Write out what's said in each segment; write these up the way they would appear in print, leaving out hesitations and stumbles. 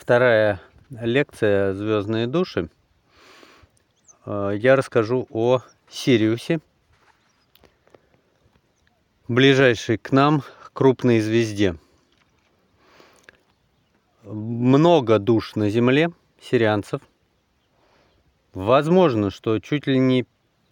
Вторая лекция «Звездные души». Я расскажу о Сириусе, ближайшей к нам крупной звезде. Много душ на Земле, сирианцев. Возможно, что чуть ли не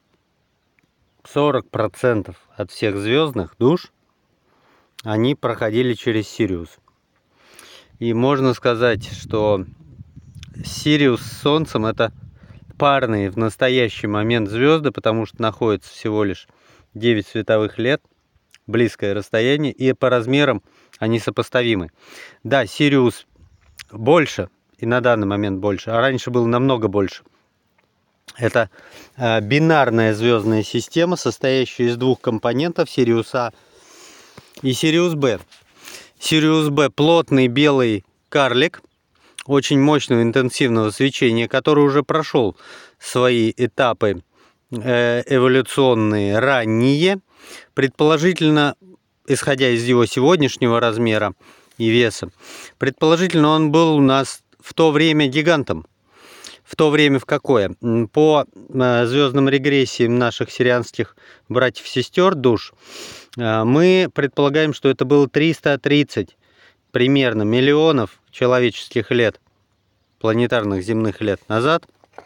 40% от всех звездных душ, они проходили через Сириус. И можно сказать, что Сириус с Солнцем — это парные в настоящий момент звезды, потому что находятся всего лишь 9 световых лет, близкое расстояние, и по размерам они сопоставимы. Да, Сириус больше, и на данный момент больше, а раньше было намного больше. Это бинарная звездная система, состоящая из двух компонентов, Сириус А и Сириус Б. Сириус Б — плотный белый карлик, очень мощного интенсивного свечения, который уже прошел свои этапы эволюционные ранние. Предположительно, исходя из его сегодняшнего размера и веса, предположительно, он был у нас в то время гигантом. В то время в какое? По звездным регрессиям наших сирианских братьев-сестер душ, мы предполагаем, что это было 330 примерно миллионов человеческих лет, планетарных земных лет назад.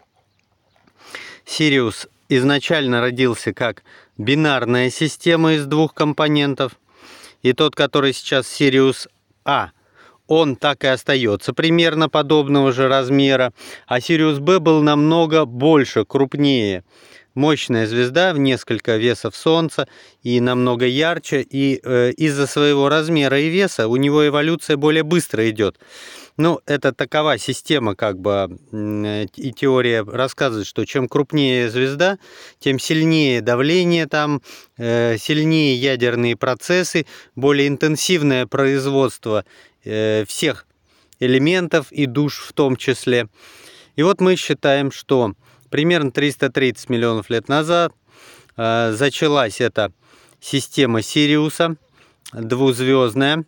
Сириус изначально родился как бинарная система из двух компонентов, и тот, который сейчас Сириус А, он так и остается примерно подобного же размера, а Сириус Б был намного больше, крупнее. Мощная звезда в несколько весов Солнца и намного ярче, и из-за своего размера и веса у него эволюция более быстро идет. Ну, это такова система, как бы, и теория рассказывает, что чем крупнее звезда, тем сильнее давление там, сильнее ядерные процессы, более интенсивное производство всех элементов и душ в том числе. И вот мы считаем, что примерно 330 миллионов лет назад зачалась эта система Сириуса, двузвездная.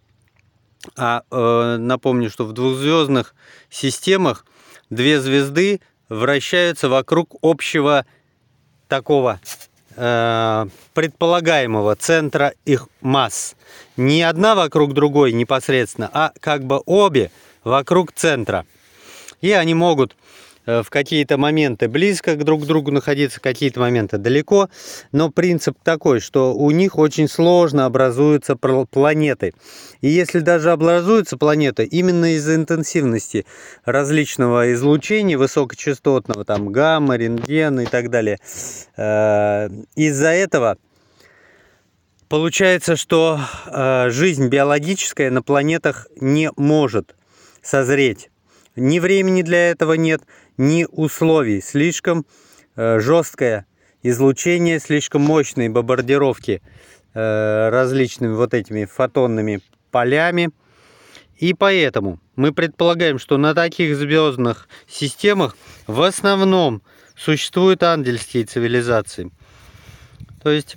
Напомню, что в двухзвездных системах две звезды вращаются вокруг общего такого предполагаемого центра их масс. Не одна вокруг другой непосредственно, а как бы обе вокруг центра. И они могут в какие-то моменты близко друг к другу находиться, какие-то моменты далеко, но принцип такой, что у них очень сложно образуются планеты. И если даже образуются планеты, именно из-за интенсивности различного излучения высокочастотного, там гамма, рентген и так далее, из-за этого получается, что жизнь биологическая на планетах не может созреть. Ни времени для этого нет, ни условий. Слишком жесткое излучение, слишком мощные бомбардировки различными вот этими фотонными полями. И поэтому мы предполагаем, что на таких звездных системах в основном существуют ангельские цивилизации. То есть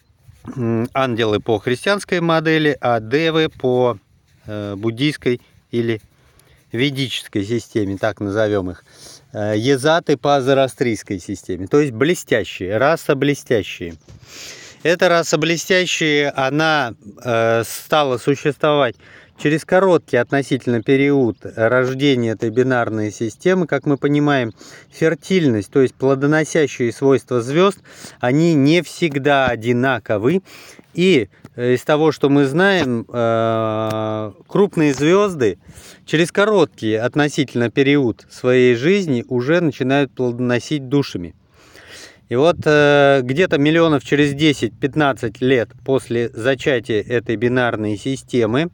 ангелы по христианской модели, а девы по буддийской или ведической системе, так назовем их, езаты по зороастрийской системе, то есть блестящие, раса блестящие. Эта раса блестящая, она стала существовать через короткий относительно период рождения этой бинарной системы. Как мы понимаем, фертильность, то есть плодоносящие свойства звезд, они не всегда одинаковы. И из того, что мы знаем, крупные звезды через короткий относительно период своей жизни уже начинают плодоносить душами. И вот где-то миллионов через 10-15 лет после зачатия этой бинарной системы,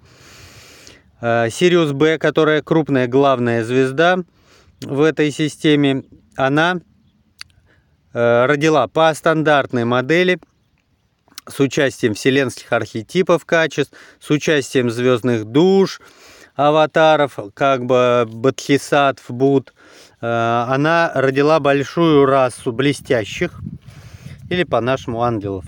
Сириус Б, которая крупная главная звезда в этой системе, она родила по стандартной модели с участием вселенских архетипов качеств, с участием звездных душ, аватаров, как бы бодхисаттв, Будд. Она родила большую расу блестящих, или по-нашему ангелов.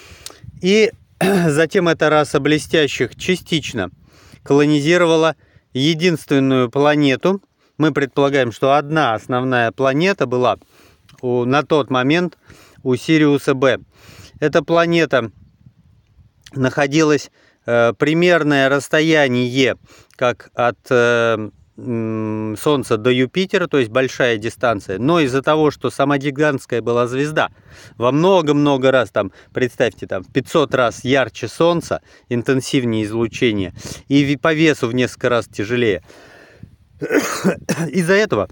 И затем эта раса блестящих частично колонизировала единственную планету. Мы предполагаем, что одна основная планета была на тот момент у Сириуса Б. Эта планета находилась примерное расстояние как от Солнца до Юпитера, то есть большая дистанция, но из-за того, что сама гигантская была звезда, во много-много раз, там, представьте, там, 500 раз ярче Солнца, интенсивнее излучение, и по весу в несколько раз тяжелее. Из-за этого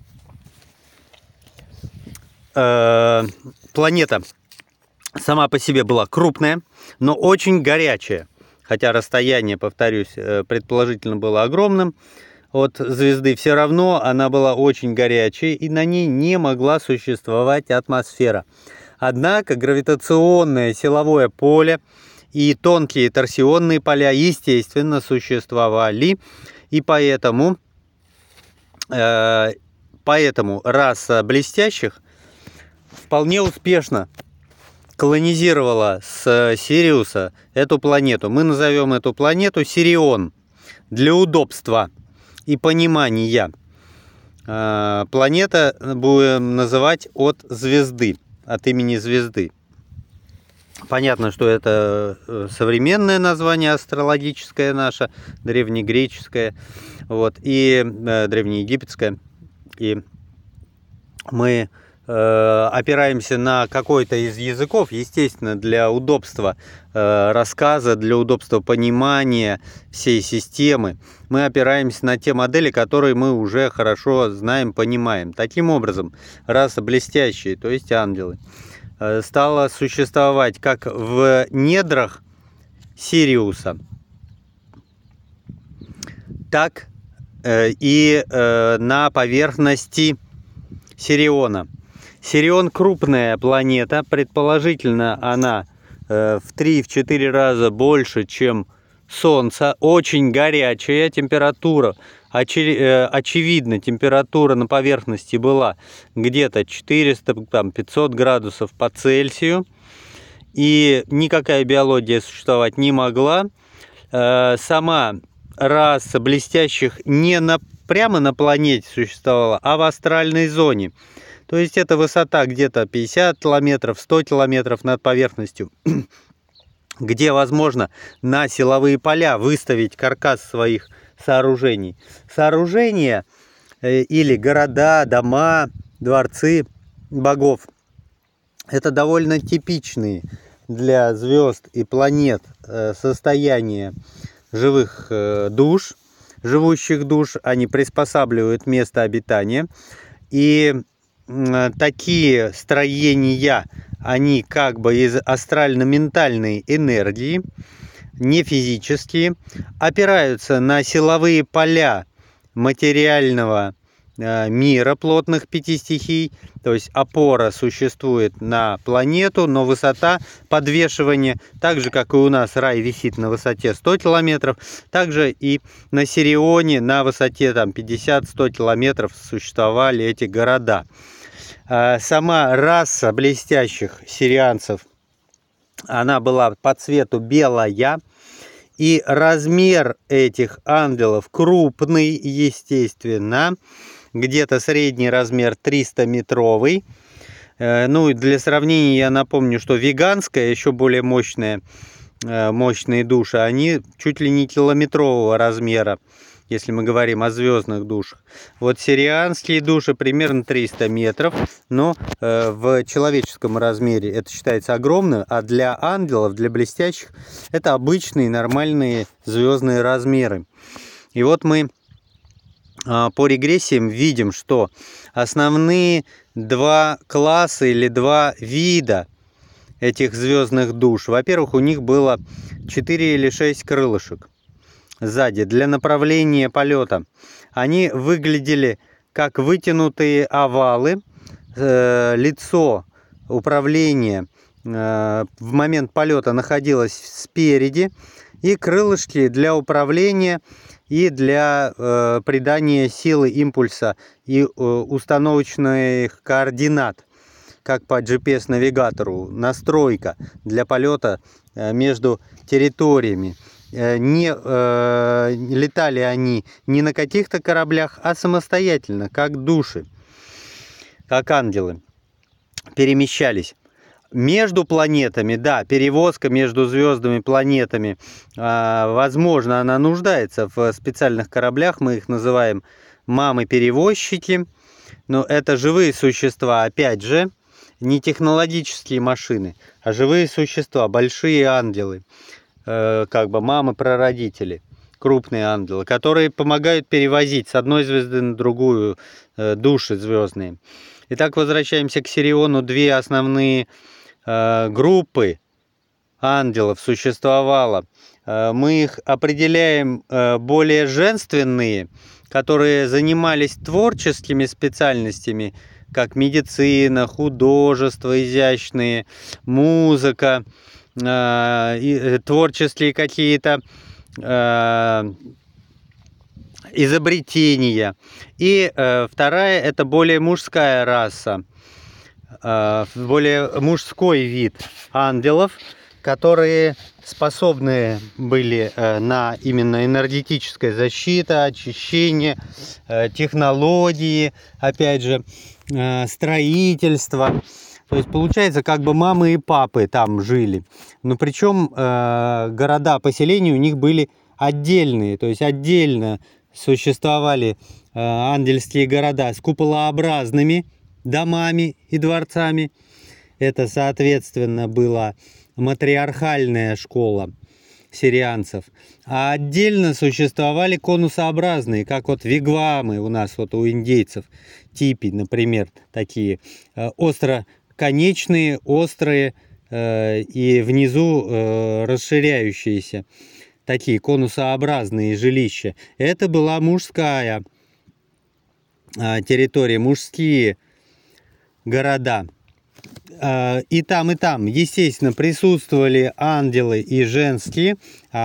планета сама по себе была крупная, но очень горячая, хотя расстояние, повторюсь, предположительно было огромным от звезды, все равно она была очень горячей, и на ней не могла существовать атмосфера. Однако гравитационное силовое поле и тонкие торсионные поля, естественно, существовали, и поэтому раса блестящих вполне успешно колонизировала с Сириуса эту планету. Мы назовем эту планету Сирион для удобства и понимания. Планета будем называть от звезды, от имени звезды. Понятно, что это современное название астрологическое наше, древнегреческое, вот, и древнеегипетское. И мы опираемся на какой-то из языков, естественно, для удобства рассказа, для удобства понимания всей системы. Мы опираемся на те модели, которые мы уже хорошо знаем, понимаем. Таким образом, раса блестящие, то есть ангелы, стала существовать как в недрах Сириуса, так и на поверхности Сириона. Сирион крупная планета, предположительно она в 3-4 раза больше, чем Солнце, очень горячая температура, очевидно, температура на поверхности была где-то 400-500 градусов по Цельсию, и никакая биология существовать не могла. Сама раса блестящих не прямо на планете существовала, а в астральной зоне. То есть это высота где-то 50 километров, 100 километров над поверхностью, где возможно на силовые поля выставить каркас своих сооружений. Сооружения или города, дома, дворцы богов — это довольно типичные для звезд и планет состояния живых душ, живущих душ. Они приспосабливают место обитания, и такие строения, они как бы из астрально-ментальной энергии, не физические, опираются на силовые поля материального мира плотных 5 стихий, то есть опора существует на планету, но высота подвешивания, так же как и у нас рай висит на высоте 100 километров, также и на Сирионе на высоте 50-100 километров существовали эти города. Сама раса блестящих сирианцев, она была по цвету белая, и размер этих ангелов крупный, естественно, где-то средний размер 300-метровый. Ну и для сравнения я напомню, что веганская, еще более мощные души, они чуть ли не километрового размера, если мы говорим о звездных душах. Вот сирианские души примерно 300 метров, но в человеческом размере это считается огромным, а для ангелов, для блестящих, это обычные нормальные звездные размеры. И вот мы по регрессиям видим, что основные два класса или два вида этих звездных душ. Во-первых, у них было 4 или 6 крылышек сзади для направления полета. Они выглядели как вытянутые овалы. Лицо управления в момент полета находилось спереди, и крылышки для управления и для придания силы импульса и установочных координат, как по GPS-навигатору, настройка для полета между территориями. летали они не на каких-то кораблях, а самостоятельно, как души, как ангелы, перемещались. Между планетами, да, перевозка между звездами, планетами, возможно, она нуждается в специальных кораблях, мы их называем мамы-перевозчики, но это живые существа, опять же, не технологические машины, а живые существа, большие ангелы, как бы мамы-прародители, крупные ангелы, которые помогают перевозить с одной звезды на другую души звездные. Итак, возвращаемся к Сириону. Две основные группы ангелов существовало. Мы их определяем более женственные, которые занимались творческими специальностями, как медицина, художество изящные, музыка, творческие какие-то изобретения. И вторая — это более мужская раса, более мужской вид ангелов, которые способны были на именно энергетическое защита, очищение, технологии, опять же, строительство. То есть получается, как бы мамы и папы там жили. Но причем города, поселения у них были отдельные, то есть отдельно существовали ангельские города с куполообразными домами и дворцами. Это, соответственно, была матриархальная школа сирианцев. А отдельно существовали конусообразные, как вот вигвамы у нас, вот у индейцев, типи, например, такие остроконечные, острые и внизу расширяющиеся, такие конусообразные жилища. Это была мужская территория, мужские города. И там, естественно, присутствовали ангелы и женские,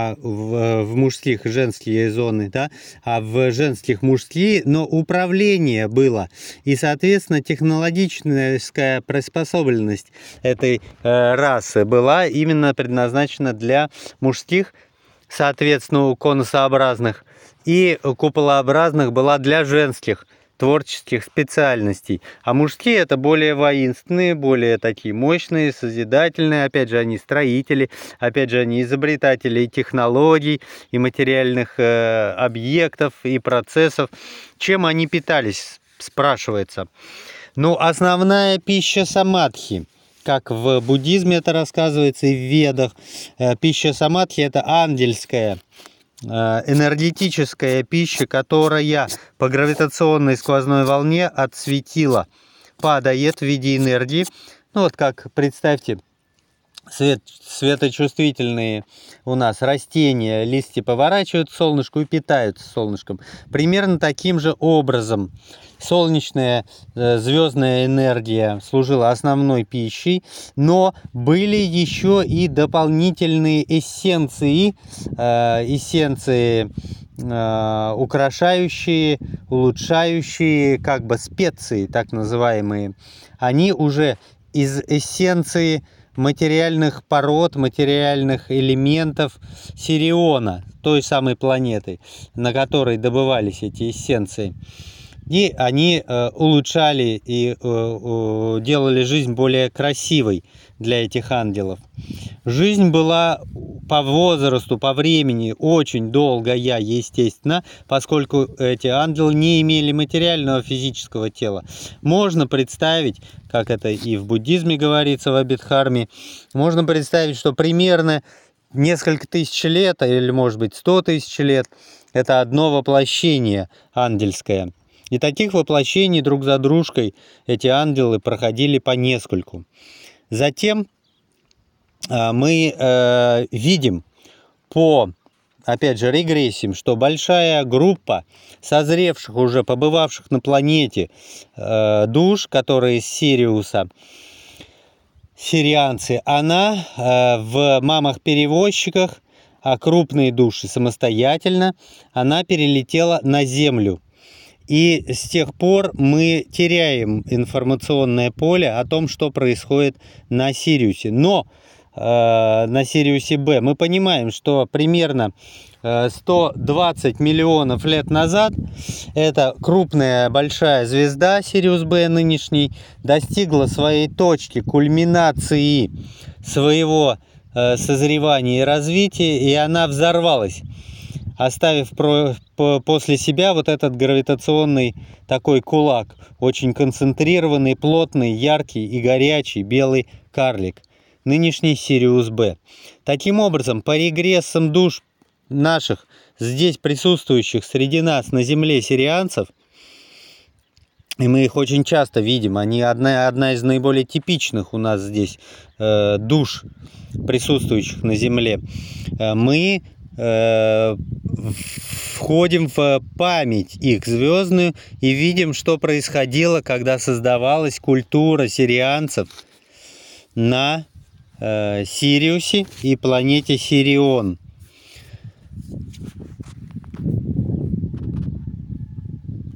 в мужских женские зоны, да, а в женских мужские, но управление было. И, соответственно, технологическая приспособленность этой расы была именно предназначена для мужских, соответственно, конусообразных, и куполообразных была для женских творческих специальностей. А мужские — это более воинственные, более такие мощные, созидательные. Опять же, они строители, опять же, они изобретатели и технологий, и материальных объектов, и процессов. Чем они питались, спрашивается. Ну, основная пища самадхи, как в буддизме это рассказывается и в ведах. Пища самадхи — это ангельская, энергетическая пища, которая по гравитационной сквозной волне от светила падает в виде энергии. Ну вот как, представьте, светочувствительные у нас растения, листья поворачивают к солнышку и питаются солнышком. Примерно таким же образом солнечная звездная энергия служила основной пищей, но были еще и дополнительные эссенции, украшающие, улучшающие, как бы специи, так называемые. Они уже из эссенции материальных пород, материальных элементов Сириона, той самой планеты, на которой добывались эти эссенции. И они улучшали и делали жизнь более красивой для этих ангелов. Жизнь была по возрасту, по времени очень долгая, естественно, поскольку эти ангелы не имели материального физического тела. Можно представить, как это и в буддизме говорится, в Абидхарме, можно представить, что примерно несколько тысяч лет, или может быть 100 тысяч лет, это одно воплощение ангельское. И таких воплощений друг за дружкой эти ангелы проходили по нескольку. Затем мы видим по, опять же, регрессиям, что большая группа созревших, уже побывавших на планете душ, которые из Сириуса, сирианцы, она в мамах-перевозчиках, а крупные души самостоятельно, она перелетела на Землю. И с тех пор мы теряем информационное поле о том, что происходит на Сириусе. Но на Сириусе Б. Мы понимаем, что примерно 120 миллионов лет назад эта крупная большая звезда Сириус Б нынешний достигла своей точки кульминации своего созревания и развития, и она взорвалась, оставив после себя вот этот гравитационный такой кулак, очень концентрированный, плотный, яркий и горячий белый карлик, нынешний Сириус Б. Таким образом, по регрессам душ наших здесь присутствующих среди нас на Земле сирианцев, и мы их очень часто видим, они одна из наиболее типичных у нас здесь душ, присутствующих на Земле, мы входим в память их звездную и видим, что происходило, когда создавалась культура сирианцев на Сириусе и планете Сирион.